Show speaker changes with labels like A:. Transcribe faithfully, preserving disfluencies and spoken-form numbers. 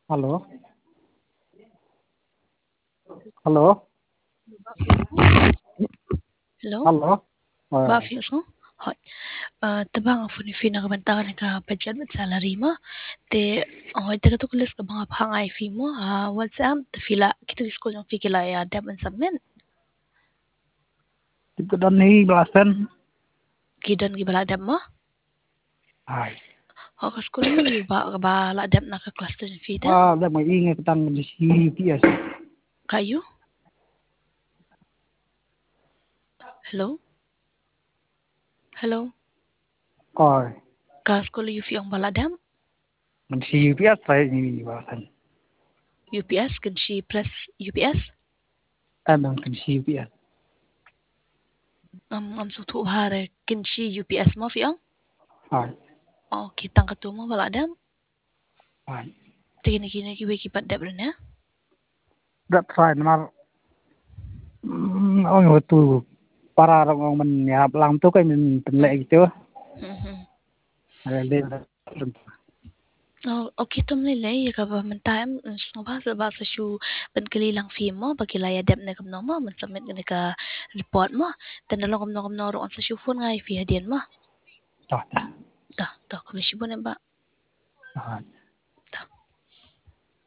A: Halo. Halo.
B: Hello.
A: Halo.
B: Ba
A: Rồi.
B: phiếu số. Hỏi. Ờ, tabang ang phone fee na kabanta ka ka budget with salary mo. Te hoy taga to kulis ka mga phangay fee mo. Ah, WhatsApp te fila kita school yung fee kila ya dab and submit.
A: Kita dan ni belasan.
B: Kidan gibala dab mo.
A: Hai.
B: Ho ka school mo ba ba la dab na ka cluster yung fee da.
A: Wah, dah mai ingat tentang di sini biasa.
B: Kayo? Hello. Hello.
A: Coi.
B: Ka school yung fee ang bala dab.
A: Mình si biasa saya ni belasan.
B: U P S kan si press U P S.
A: Kadang kan si biasa.
B: Am am su thu hare kan si U P S mo fee ang.
A: Hai.
B: Oh, kitang katumo bala dab.
A: Hai.
B: Tingin kini kiwe kipat dab na.
A: Dah try mar. Oh, itu para orang mình ya làm tu cái mình tình lệ chứ. Ada
B: Oh, okay tum lele ya ka ba man time so ba sa ba sa shu ban kali lang film mo ba kila ya dep na kam no mo man submit ni ka report mo tan na kam no kam no ro sa shu phone ngai fi hadian mo
A: Rồi.
B: ta ta ko shi bon ba
A: Rồi.